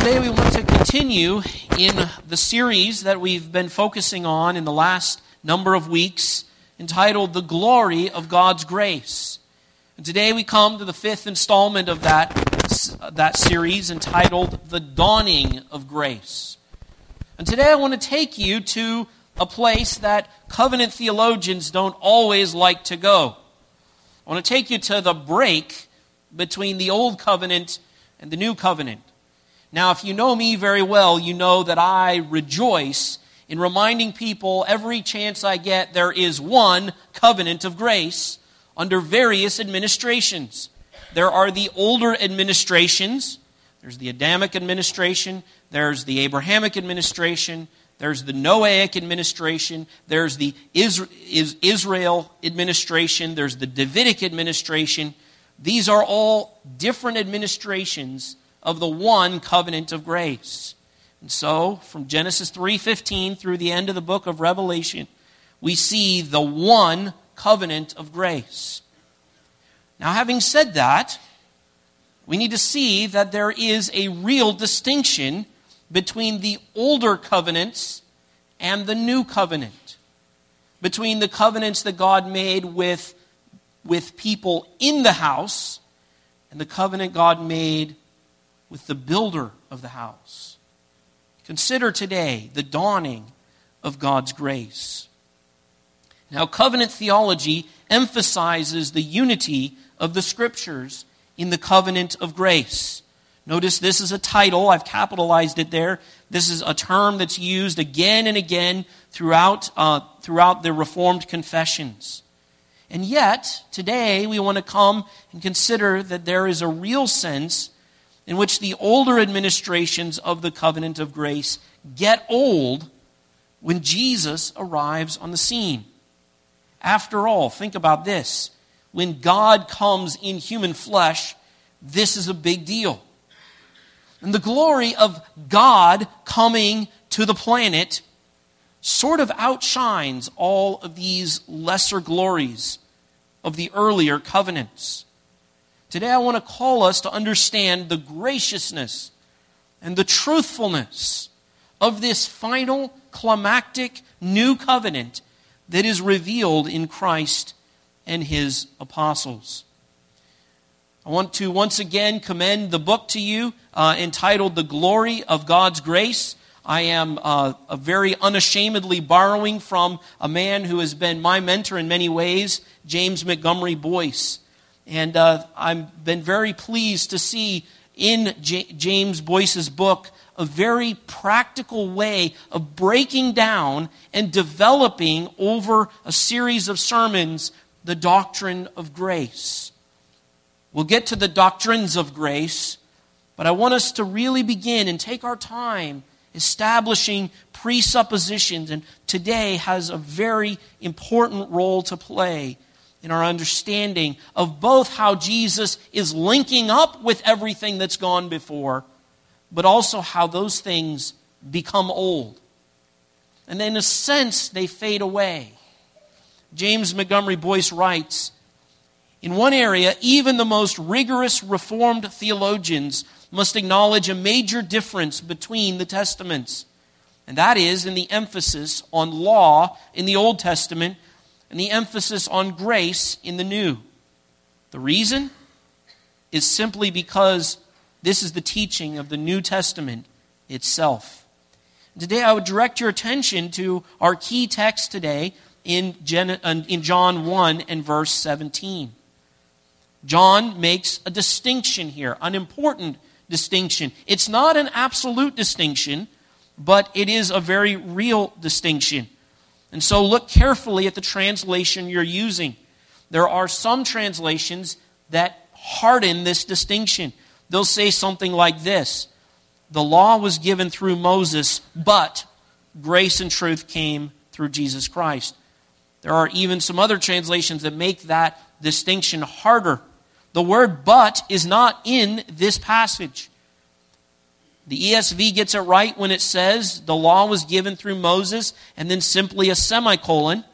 Today we want to continue in the series that we've been focusing on in the last number of weeks, entitled The Glory of God's Grace. And today we come to the fifth installment of that series, entitled The Dawning of Grace. And today I want to take you to a place that covenant theologians don't always like to go. I want to take you to the break between the Old Covenant and the New Covenant. Now, if you know me very well, you know that I rejoice in reminding people every chance I get there is one covenant of grace under various administrations. There are the older administrations. There's the Adamic administration. There's the Abrahamic administration. There's the Noahic administration. There's the Israel administration. There's the Davidic administration. These are all different administrations of the one covenant of grace. And so, from Genesis 3:15 through the end of the book of Revelation, we see the one covenant of grace. Now, having said that, we need to see that there is a real distinction between the older covenants and the new covenant. Between the covenants that God made with people in the house and the covenant God made with the builder of the house. Consider today the dawning of God's grace. Now, covenant theology emphasizes the unity of the Scriptures in the covenant of grace. Notice this is a title. I've capitalized it there. This is a term that's used again and again throughout the Reformed confessions. And yet, today we want to come and consider that there is a real sense in which the older administrations of the covenant of grace get old when Jesus arrives on the scene. After all, think about this. When God comes in human flesh, this is a big deal. And the glory of God coming to the planet sort of outshines all of these lesser glories of the earlier covenants. Today I want to call us to understand the graciousness and the truthfulness of this final climactic new covenant that is revealed in Christ and His apostles. I want to once again commend the book to you entitled The Glory of God's Grace. I am very unashamedly borrowing from a man who has been my mentor in many ways, James Montgomery Boyce. And I've been very pleased to see in James Boyce's book a very practical way of breaking down and developing over a series of sermons the doctrine of grace. We'll get to the doctrines of grace, but I want us to really begin and take our time establishing presuppositions, and today has a very important role to play in our understanding of both how Jesus is linking up with everything that's gone before, but also how those things become old. And in a sense, they fade away. James Montgomery Boyce writes, in one area, even the most rigorous Reformed theologians must acknowledge a major difference between the Testaments. And that is in the emphasis on law in the Old Testament and the emphasis on grace in the New. The reason is simply because this is the teaching of the New Testament itself. Today I would direct your attention to our key text today in John 1 and verse 17. John makes a distinction here, an important distinction. It's not an absolute distinction, but it is a very real distinction. And so look carefully at the translation you're using. There are some translations that harden this distinction. They'll say something like this: the law was given through Moses, but grace and truth came through Jesus Christ. There are even some other translations that make that distinction harder. The word but is not in this passage. The ESV gets it right when it says the law was given through Moses and then simply a semicolon.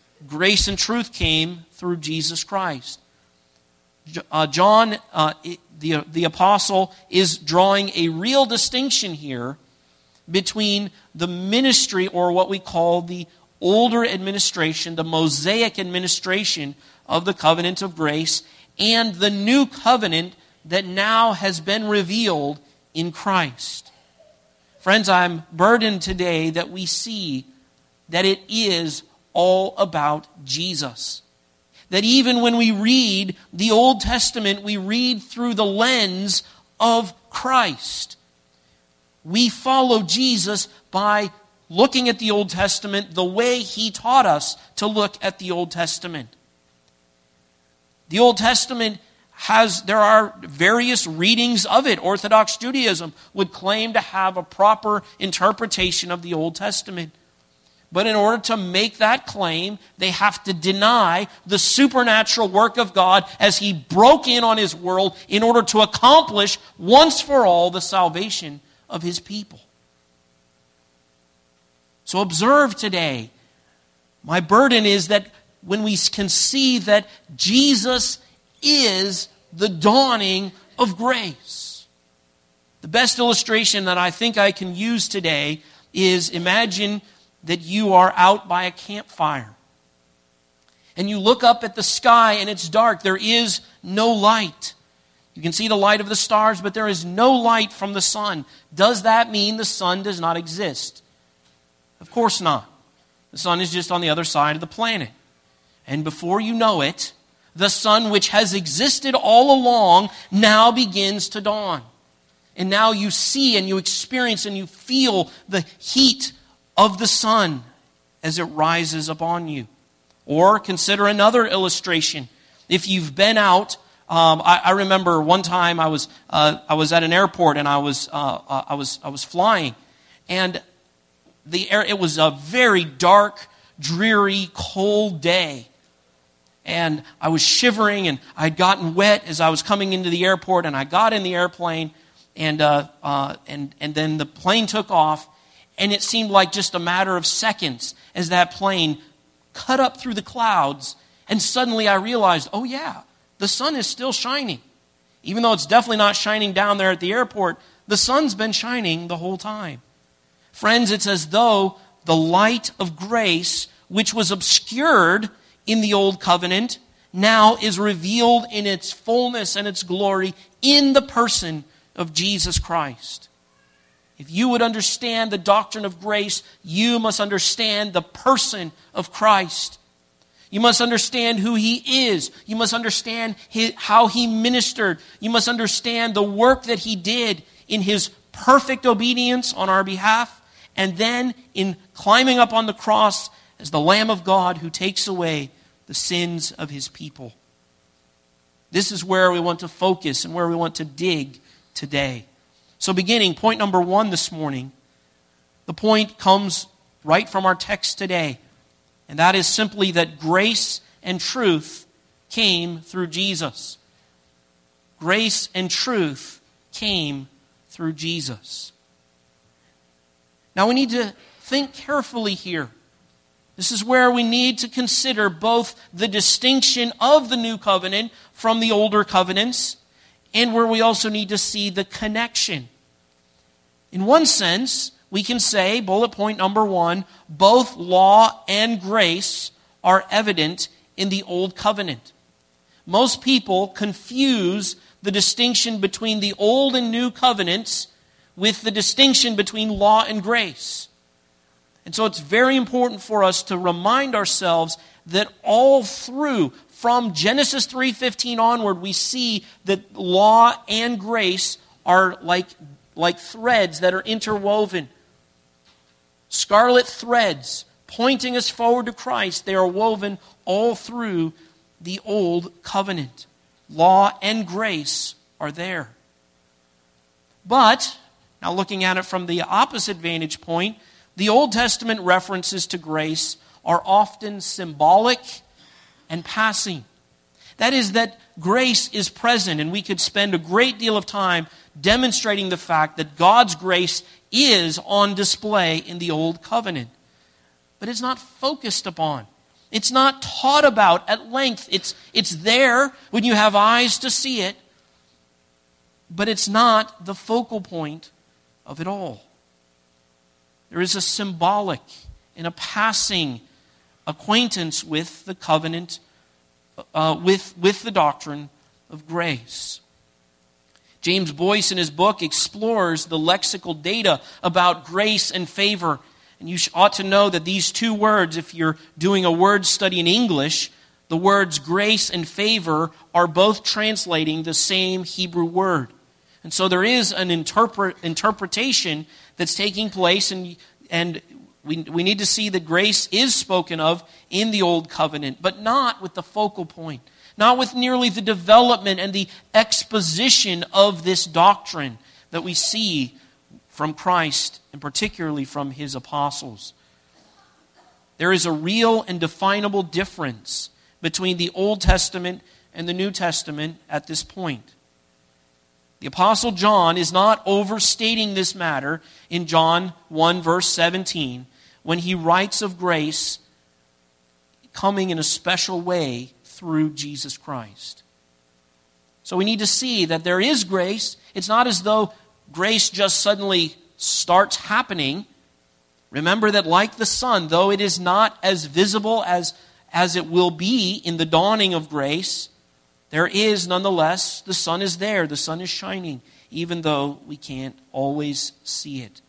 Grace and truth came through Jesus Christ. John the apostle is drawing a real distinction here between the ministry, or what we call the older administration, the Mosaic administration of the covenant of grace, and the new covenant that now has been revealed in Christ. Friends, I'm burdened today that we see that it is all about Jesus. That even when we read the Old Testament, we read through the lens of Christ. We follow Jesus by looking at the Old Testament the way He taught us to look at the Old Testament. The Old Testament there are various readings of it. Orthodox Judaism would claim to have a proper interpretation of the Old Testament. But in order to make that claim, they have to deny the supernatural work of God as He broke in on His world in order to accomplish once for all the salvation of His people. So observe today, my burden is that when we can see that Jesus is the dawning of grace. The best illustration that I think I can use today is, imagine that you are out by a campfire and you look up at the sky and it's dark. There is no light. You can see the light of the stars, but there is no light from the sun. Does that mean the sun does not exist? Of course not. The sun is just on the other side of the planet. And before you know it, the sun, which has existed all along, now begins to dawn. And now you see and you experience and you feel the heat of the sun as it rises upon you. Or consider another illustration. If you've been out, I remember one time I was at an airport and I was flying, and it was a very dark, dreary, cold day. And I was shivering, and I'd gotten wet as I was coming into the airport, and I got in the airplane, and then the plane took off, and it seemed like just a matter of seconds as that plane cut up through the clouds, and suddenly I realized, oh yeah, the sun is still shining. Even though it's definitely not shining down there at the airport, the sun's been shining the whole time. Friends, it's as though the light of grace, which was obscured in the old covenant, now is revealed in its fullness and its glory in the person of Jesus Christ. If you would understand the doctrine of grace, you must understand the person of Christ. You must understand who He is. You must understand how He ministered. You must understand the work that He did in His perfect obedience on our behalf, and then in climbing up on the cross as the Lamb of God who takes away the sins of His people. This is where we want to focus and where we want to dig today. So beginning, point number 1 this morning, the point comes right from our text today, and that is simply that grace and truth came through Jesus. Grace and truth came through Jesus. Now we need to think carefully here. This is where we need to consider both the distinction of the new covenant from the older covenants, and where we also need to see the connection. In one sense, we can say, bullet point number 1, both law and grace are evident in the old covenant. Most people confuse the distinction between the old and new covenants with the distinction between law and grace. And so it's very important for us to remind ourselves that all through, from Genesis 3:15 onward, we see that law and grace are like threads that are interwoven. Scarlet threads pointing us forward to Christ. They are woven all through the old covenant. Law and grace are there. But, now looking at it from the opposite vantage point, the Old Testament references to grace are often symbolic and passing. That is, that grace is present, and we could spend a great deal of time demonstrating the fact that God's grace is on display in the Old Covenant. But it's not focused upon. It's not taught about at length. It's there when you have eyes to see it. but it's not the focal point of it all. There is a symbolic and a passing acquaintance with the covenant, with the doctrine of grace. James Boyce in his book explores the lexical data about grace and favor. And you ought to know that these two words, if you're doing a word study in English, the words grace and favor are both translating the same Hebrew word. And so there is an interpretation that's taking place, and we need to see that grace is spoken of in the Old Covenant, but not with the focal point, not with nearly the development and the exposition of this doctrine that we see from Christ, and particularly from his apostles. There is a real and definable difference between the Old Testament and the New Testament at this point. The Apostle John is not overstating this matter in John 1 verse 17 when he writes of grace coming in a special way through Jesus Christ. So we need to see that there is grace. It's not as though grace just suddenly starts happening. Remember that like the sun, though it is not as visible as it will be in the dawning of grace, there is nonetheless, the sun is there, the sun is shining, even though we can't always see it.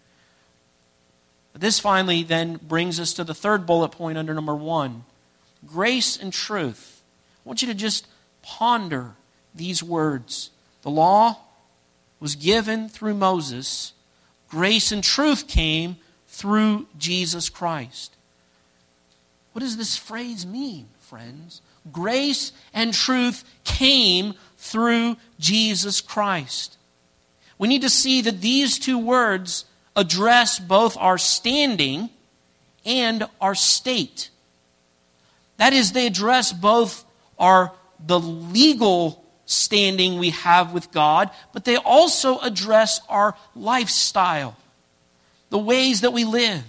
But this finally then brings us to the third bullet point under number 1, grace and truth. I want you to just ponder these words. The law was given through Moses. Grace and truth came through Jesus Christ. What does this phrase mean, friends? Grace and truth came through Jesus Christ. We need to see that these two words address both our standing and our state. That is, they address both the legal standing we have with God, but they also address our lifestyle, the ways that we live.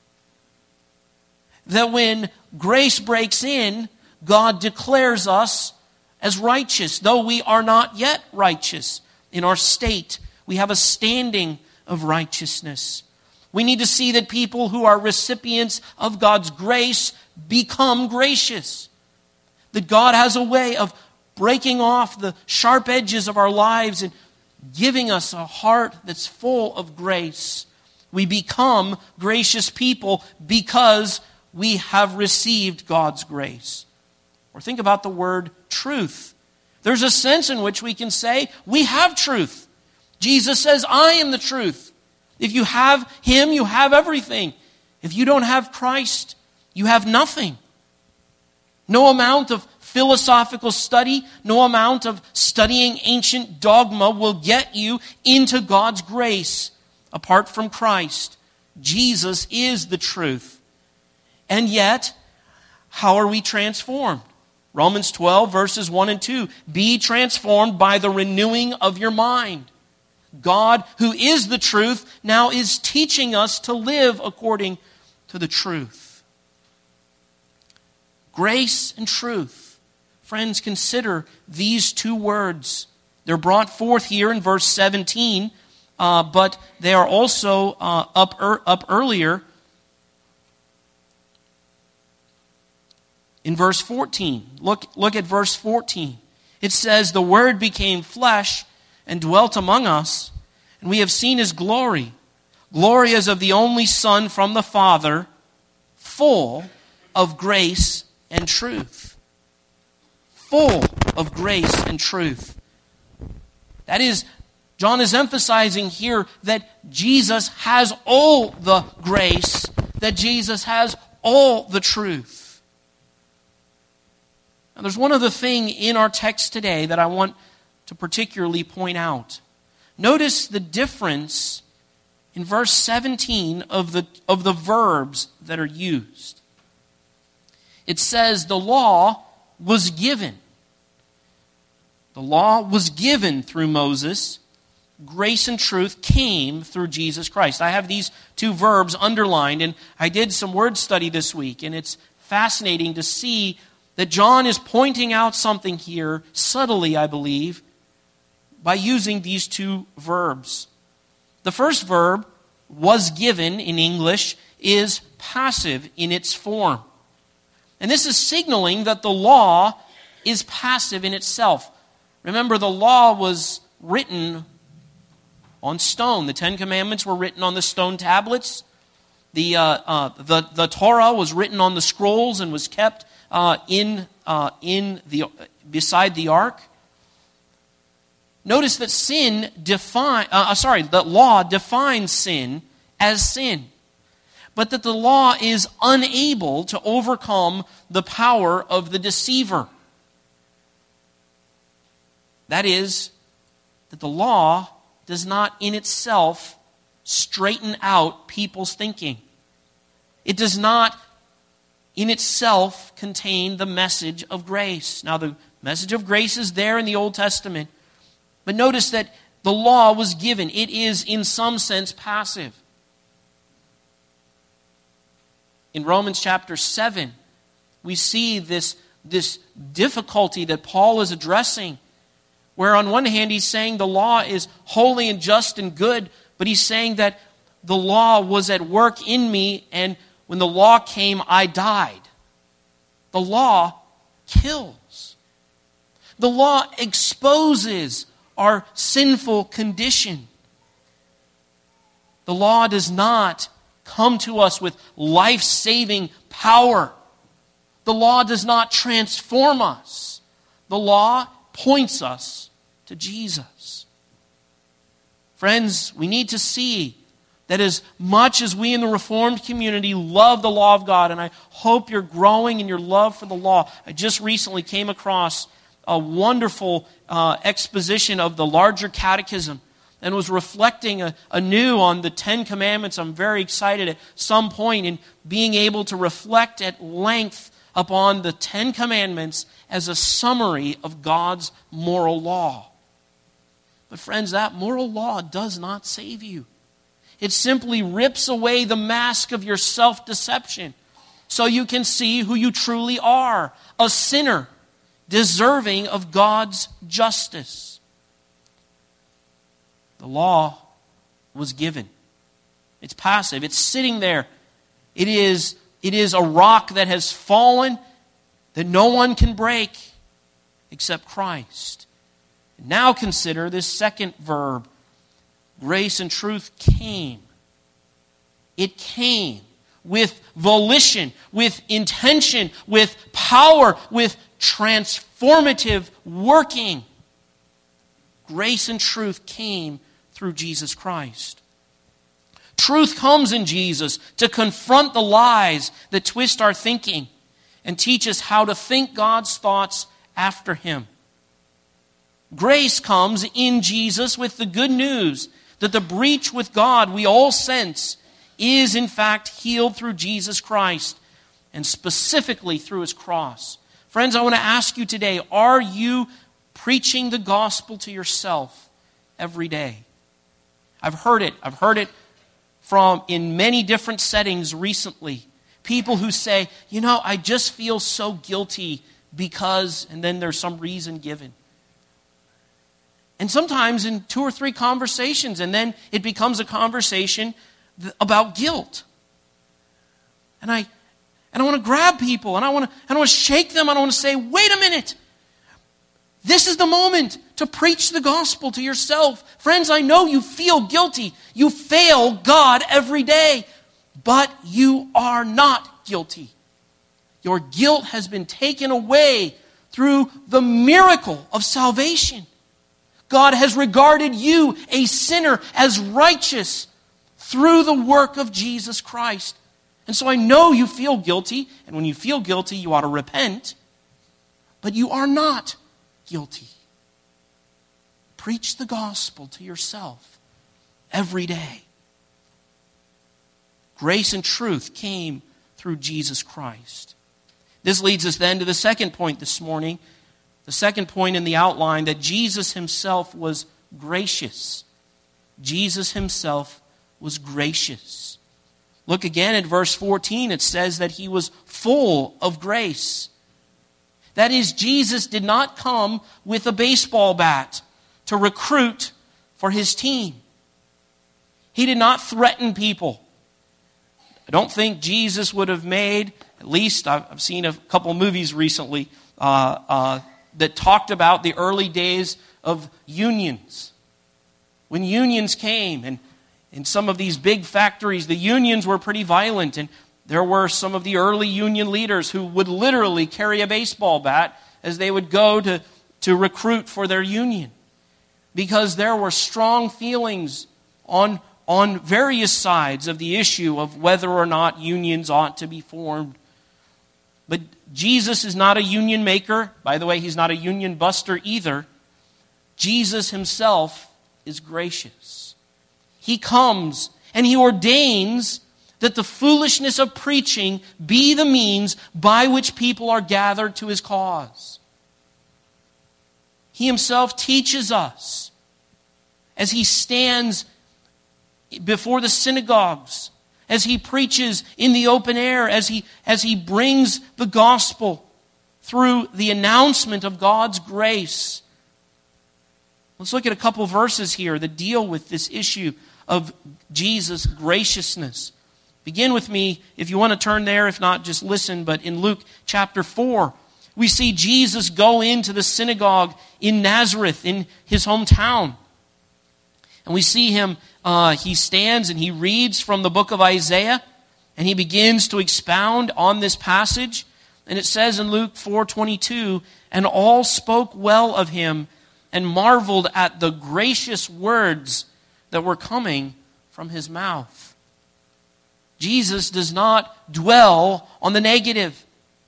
That when grace breaks in, God declares us as righteous, though we are not yet righteous in our state. We have a standing of righteousness. We need to see that people who are recipients of God's grace become gracious. That God has a way of breaking off the sharp edges of our lives and giving us a heart that's full of grace. We become gracious people because we have received God's grace. Or think about the word truth. There's a sense in which we can say we have truth. Jesus says, I am the truth. If you have Him, you have everything. If you don't have Christ, you have nothing. No amount of philosophical study, no amount of studying ancient dogma will get you into God's grace. Apart from Christ, Jesus is the truth. And yet, how are we transformed? Romans 12, verses 1 and 2. Be transformed by the renewing of your mind. God, who is the truth, now is teaching us to live according to the truth. Grace and truth. Friends, consider these two words. They're brought forth here in verse 17, but they are also up earlier in verse 14. Look at verse 14. It says, the Word became flesh and dwelt among us, and we have seen His glory. Glory as of the only Son from the Father, full of grace and truth. Full of grace and truth. That is, John is emphasizing here that Jesus has all the grace, that Jesus has all the truth. Now, there's one other thing in our text today that I want to particularly point out. Notice the difference in verse 17 of the verbs that are used. It says the law was given. The law was given through Moses. Grace and truth came through Jesus Christ. I have these two verbs underlined, and I did some word study this week, and it's fascinating to see that John is pointing out something here, subtly, I believe, by using these two verbs. The first verb, was given in English, is passive in its form. And this is signaling that the law is passive in itself. Remember, the law was written on stone. The Ten Commandments were written on the stone tablets. The Torah was written on the scrolls and was kept beside the ark. Notice that that law defines sin as sin, but that the law is unable to overcome the power of the deceiver. That is, that the law does not in itself straighten out people's thinking. It does not in itself contain the message of grace. Now, the message of grace is there in the Old Testament, but notice that the law was given. It is, in some sense, passive. In Romans chapter 7, we see this difficulty that Paul is addressing, where on one hand he's saying the law is holy and just and good, but he's saying that the law was at work in me, and when the law came, I died. The law kills. The law exposes our sinful condition. The law does not come to us with life-saving power. The law does not transform us. The law points us to Jesus. Friends, we need to see that as much as we in the Reformed community love the law of God, and I hope you're growing in your love for the law. I just recently came across a wonderful exposition of the larger catechism and was reflecting anew on the Ten Commandments. I'm very excited at some point in being able to reflect at length upon the Ten Commandments as a summary of God's moral law. But friends, that moral law does not save you. It simply rips away the mask of your self-deception so you can see who you truly are, a sinner deserving of God's justice. The law was given. It's passive. It's sitting there. It is a rock that has fallen that no one can break except Christ. Now consider this second verb. Grace and truth came. It came with volition, with intention, with power, with transformative working. Grace and truth came through Jesus Christ. Truth comes in Jesus to confront the lies that twist our thinking and teach us how to think God's thoughts after Him. Grace comes in Jesus with the good news that the breach with God we all sense is in fact healed through Jesus Christ, and specifically through His cross. Friends, I want to ask you today, are you preaching the gospel to yourself every day? I've heard it from in many different settings recently. People who say, I just feel so guilty because, and then there's some reason given. And sometimes in 2 or 3 conversations, and then it becomes a conversation about guilt. And I want to grab people, and I want to shake them, and I want to say, wait a minute. This is the moment to preach the gospel to yourself. Friends, I know you feel guilty. You fail God every day, but you are not guilty. Your guilt has been taken away through the miracle of salvation. God has regarded you, a sinner, as righteous through the work of Jesus Christ. And so I know you feel guilty, and when you feel guilty, you ought to repent, but you are not guilty. Preach the gospel to yourself every day. Grace and truth came through Jesus Christ. This leads us then to the second point this morning. The second point in the outline, that Jesus Himself was gracious. Jesus Himself was gracious. Look again at verse 14. It says that He was full of grace. That is, Jesus did not come with a baseball bat to recruit for his team. He did not threaten people. I don't think Jesus would have made, at least I've seen a couple movies recently that talked about the early days of unions. When unions came, and in some of these big factories, the unions were pretty violent, and there were some of the early union leaders who would literally carry a baseball bat as they would go to recruit for their union, because there were strong feelings on various sides of the issue of whether or not unions ought to be formed. But Jesus is not a union maker. By the way, he's not a union buster either. Jesus himself is gracious. He comes and he ordains that the foolishness of preaching be the means by which people are gathered to his cause. He himself teaches us as he stands before the synagogues, as he preaches in the open air, as he brings the gospel through the announcement of God's grace. Let's look at a couple verses here that deal with this issue of Jesus' graciousness. Begin with me, if you want to turn there, if not, just listen, but in Luke chapter 4, we see Jesus go into the synagogue in Nazareth, in his hometown. And we see him, he stands and he reads from the book of Isaiah, and he begins to expound on this passage. And it says in Luke 4:22, "And all spoke well of him and marveled at the gracious words that were coming from his mouth." Jesus does not dwell on the negative.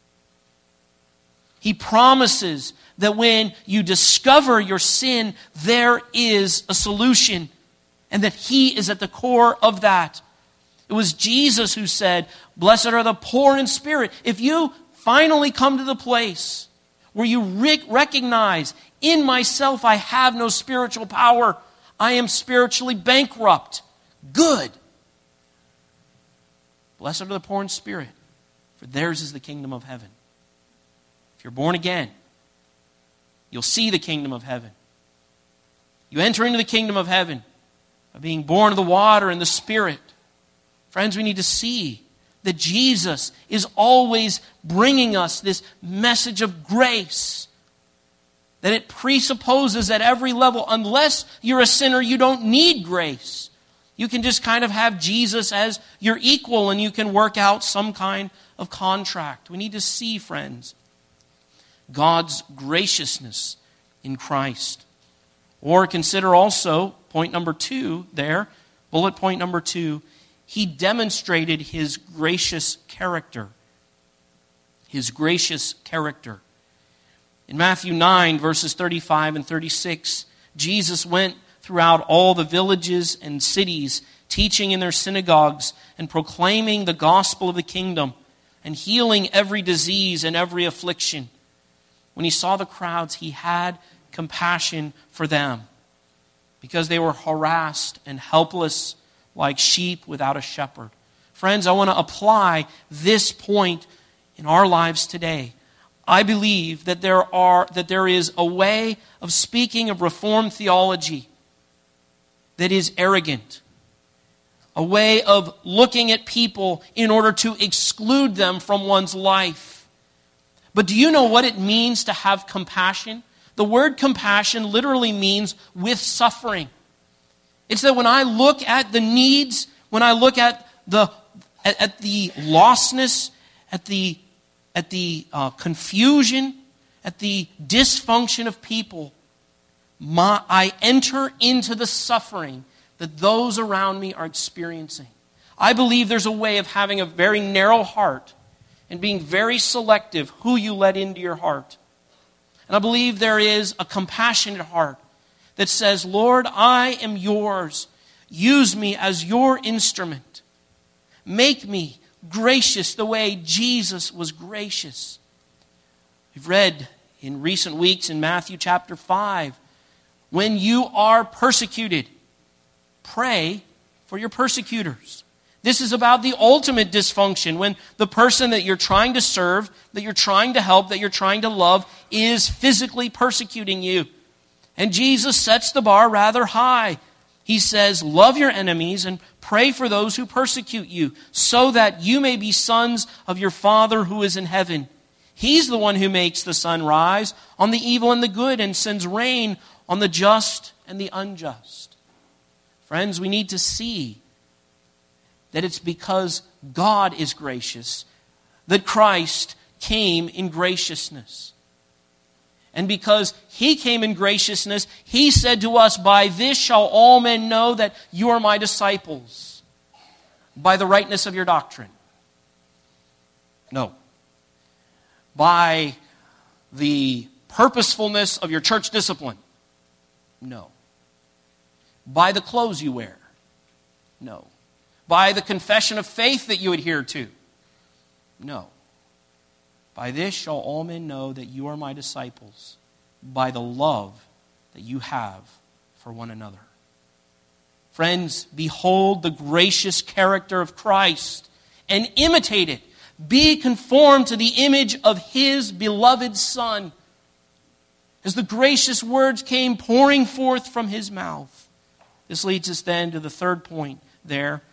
He promises that when you discover your sin, there is a solution, and that he is at the core of that. It was Jesus who said, "Blessed are the poor in spirit." If you finally come to the place where you recognize, in myself I have no spiritual power, I am spiritually bankrupt, good. Blessed are the poor in spirit, for theirs is the kingdom of heaven. If you're born again, you'll see the kingdom of heaven. You enter into the kingdom of heaven by being born of the water and the Spirit. Friends, we need to see that Jesus is always bringing us this message of grace, that it presupposes at every level, unless you're a sinner, you don't need grace. You can just kind of have Jesus as your equal and you can work out some kind of contract. We need to see, friends, God's graciousness in Christ. Or consider also, point number 2 there, bullet point number 2, he demonstrated his gracious character. His gracious character. In Matthew 9, verses 35 and 36, Jesus went throughout all the villages and cities, teaching in their synagogues and proclaiming the gospel of the kingdom and healing every disease and every affliction. When he saw the crowds, he had compassion for them because they were harassed and helpless like sheep without a shepherd. Friends, I want to apply this point in our lives today. I believe that there is a way of speaking of Reformed theology that is arrogant. A way of looking at people in order to exclude them from one's life. But do you know what it means to have compassion? The word compassion literally means with suffering. It's that when I look at the needs, when I look at the lostness, at the confusion, at the dysfunction of people, I enter into the suffering that those around me are experiencing. I believe there's a way of having a very narrow heart and being very selective who you let into your heart. And I believe there is a compassionate heart that says, Lord, I am yours. Use me as your instrument. Make me gracious the way Jesus was gracious. We've read in recent weeks in Matthew chapter 5, when you are persecuted, pray for your persecutors. This is about the ultimate dysfunction, when the person that you're trying to serve, that you're trying to help, that you're trying to love, is physically persecuting you. And Jesus sets the bar rather high. He says, love your enemies and pray for those who persecute you, so that you may be sons of your Father who is in heaven. He's the one who makes the sun rise on the evil and the good and sends rain on the just and the unjust. Friends, we need to see that it's because God is gracious that Christ came in graciousness. And because He came in graciousness, He said to us, by this shall all men know that you are my disciples, by the rightness of your doctrine. No. By the purposefulness of your church discipline? No. By the clothes you wear? No. By the confession of faith that you adhere to? No. By this shall all men know that you are my disciples, by the love that you have for one another. Friends, behold the gracious character of Christ and imitate it. Be conformed to the image of His beloved Son, as the gracious words came pouring forth from His mouth. This leads us then to the third point there.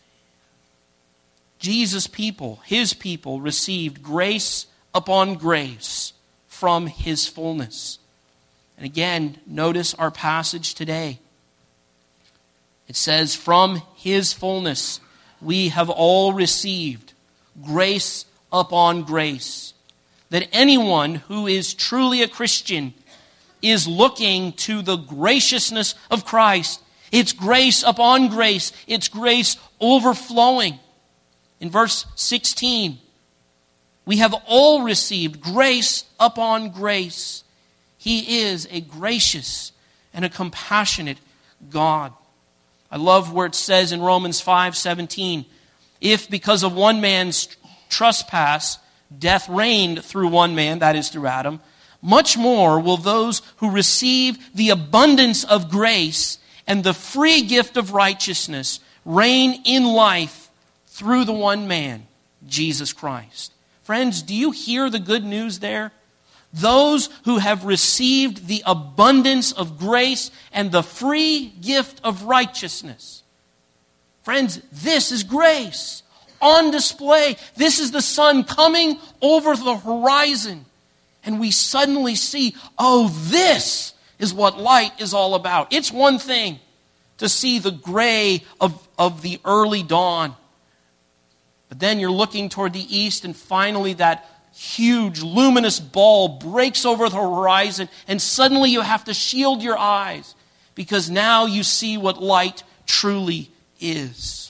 Jesus' people, His people, received grace upon grace from His fullness. And again, notice our passage today. It says, from His fullness we have all received grace upon grace. That anyone who is truly a Christian is looking to the graciousness of Christ. It's grace upon grace. It's grace overflowing. In verse 16, we have all received grace upon grace. He is a gracious and a compassionate God. I love where it says in Romans 5:17, if because of one man's trespass, death reigned through one man, that is through Adam, much more will those who receive the abundance of grace and the free gift of righteousness reign in life through the one man, Jesus Christ. Friends, do you hear the good news there? Those who have received the abundance of grace and the free gift of righteousness. Friends, this is grace on display. This is the sun coming over the horizon. And we suddenly see, oh, this is what light is all about. It's one thing to see the gray of the early dawn. But then you're looking toward the east, and finally that huge luminous ball breaks over the horizon, and suddenly you have to shield your eyes because now you see what light truly is.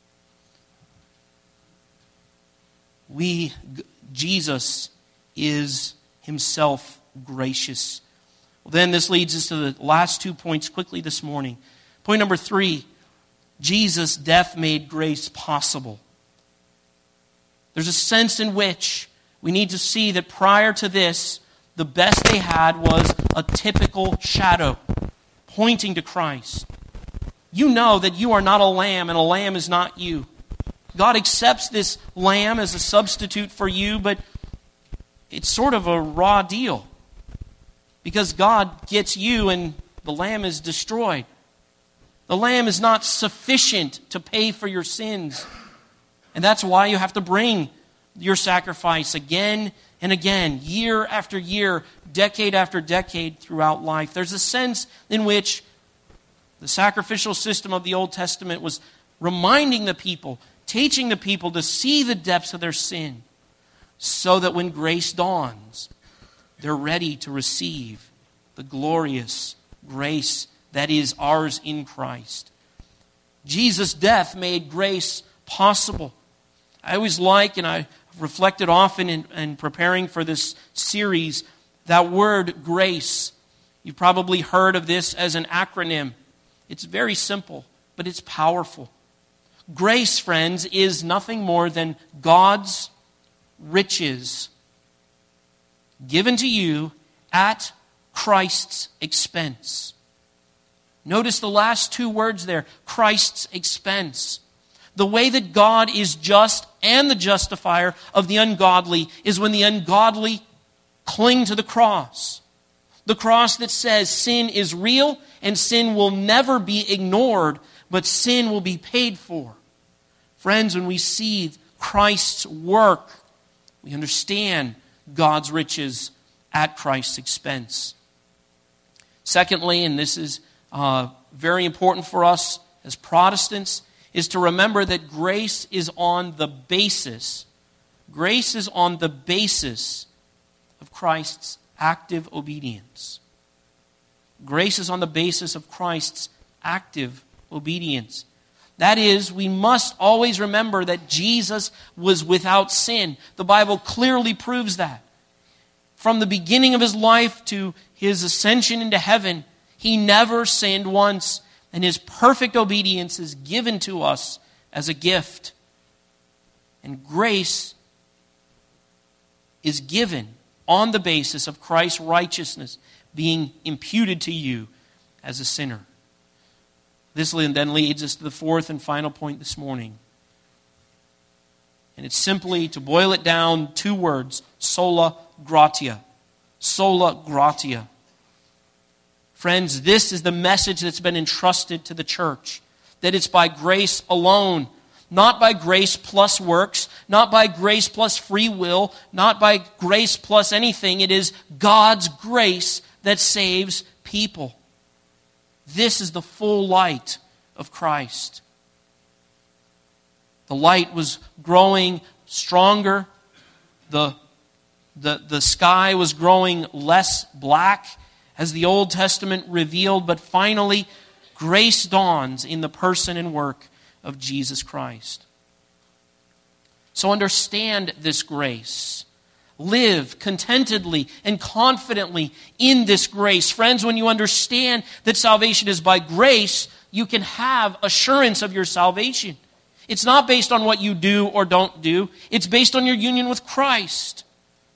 Jesus is Himself gracious. Well, then this leads us to the last 2 points quickly this morning. Point number 3, Jesus' death made grace possible. There's a sense in which we need to see that prior to this, the best they had was a typical shadow pointing to Christ. You know that you are not a lamb and a lamb is not you. God accepts this lamb as a substitute for you, but it's sort of a raw deal because God gets you and the lamb is destroyed. The lamb is not sufficient to pay for your sins. And that's why you have to bring your sacrifice again and again, year after year, decade after decade throughout life. There's a sense in which the sacrificial system of the Old Testament was reminding the people, teaching the people to see the depths of their sin so that when grace dawns, they're ready to receive the glorious grace that is ours in Christ. Jesus' death made grace possible. I always like, and I've reflected often in preparing for this series, that word grace. You've probably heard of this as an acronym. It's very simple, but it's powerful. Grace, friends, is nothing more than God's riches given to you at Christ's expense. Notice the last 2 words there, Christ's expense. The way that God is just and the justifier of the ungodly is when the ungodly cling to the cross. The cross that says sin is real and sin will never be ignored, but sin will be paid for. Friends, when we see Christ's work, we understand God's riches at Christ's expense. Secondly, and this is very important for us as Protestants, is to remember that grace is on the basis of Christ's active obedience. Grace is on the basis of Christ's active obedience. That is, we must always remember that Jesus was without sin. The Bible clearly proves that. From the beginning of his life to his ascension into heaven, he never sinned once, and his perfect obedience is given to us as a gift. And grace is given on the basis of Christ's righteousness being imputed to you as a sinner. This then leads us to the fourth and final point this morning. And it's simply, to boil it down, two words: sola gratia. Sola gratia. Friends, this is the message that's been entrusted to the church. That it's by grace alone. Not by grace plus works. Not by grace plus free will. Not by grace plus anything. It is God's grace that saves people. This is the full light of Christ. The light was growing stronger. The sky was growing less black as the Old Testament revealed. But finally, grace dawns in the person and work of Jesus Christ. So understand this grace. Live contentedly and confidently in this grace. Friends, when you understand that salvation is by grace, you can have assurance of your salvation. It's not based on what you do or don't do. It's based on your union with Christ.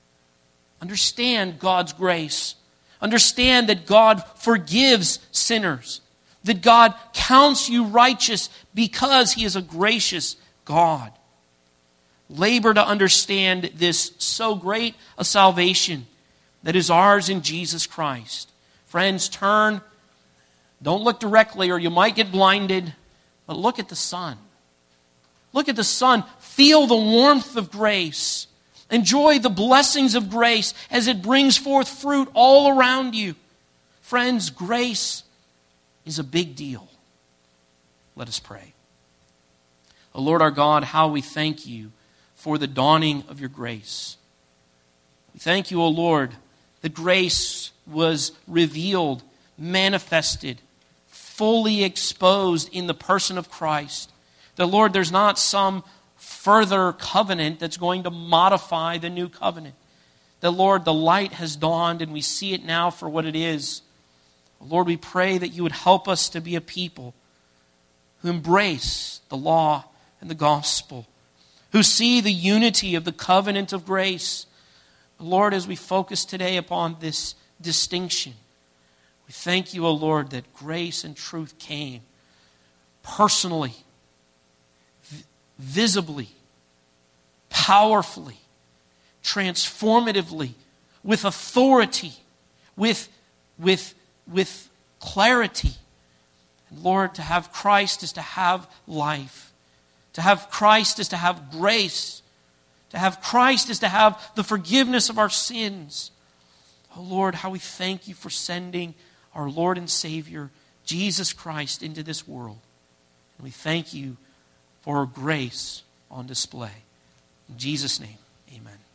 Understand God's grace. Understand that God forgives sinners. That God counts you righteous because He is a gracious God. Labor to understand this so great a salvation that is ours in Jesus Christ. Friends, turn. Don't look directly or you might get blinded, but look at the sun. Look at the sun. Feel the warmth of grace. Enjoy the blessings of grace as it brings forth fruit all around you. Friends, grace is a big deal. Let us pray. O Lord our God, how we thank you for the dawning of your grace. We thank you, O Lord, that grace was revealed, manifested, fully exposed in the person of Christ. That, Lord, there's not some further covenant that's going to modify the new covenant. That, Lord, the light has dawned and we see it now for what it is. Lord, we pray that you would help us to be a people who embrace the law and the gospel, who see the unity of the covenant of grace. Lord, as we focus today upon this distinction, we thank you, O Lord, that grace and truth came personally, visibly, powerfully, transformatively, with authority, with clarity. And Lord, to have Christ is to have life. To have Christ is to have grace. To have Christ is to have the forgiveness of our sins. Oh Lord, how we thank you for sending our Lord and Savior, Jesus Christ, into this world. And we thank you for grace on display. In Jesus' name, amen.